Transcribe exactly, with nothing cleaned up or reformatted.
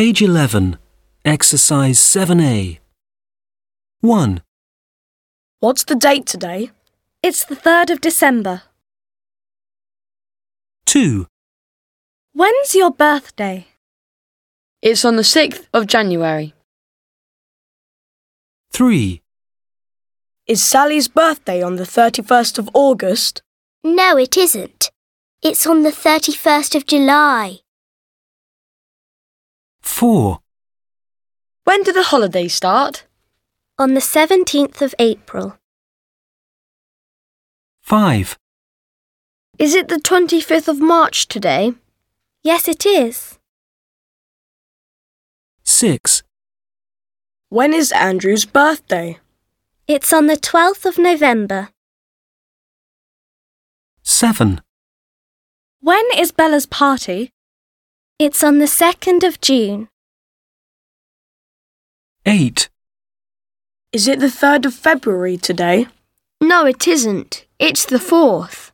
Page eleven, Exercise seven A. one. What's the date today? It's the third of December. two. When's your birthday? It's on the sixth of January. three. Is Sally's birthday on the thirty-first of August? No, it isn't. It's on the thirty-first of July. four. When do the holidays start? On the seventeenth of April. five. Is it the twenty-fifth of March today? Yes, it is. six. When is Andrew's birthday? It's on the twelfth of November. seven. When is Bella's party? It's on the second of June. eight. Is it the third of February today? No, it isn't. It's the fourth.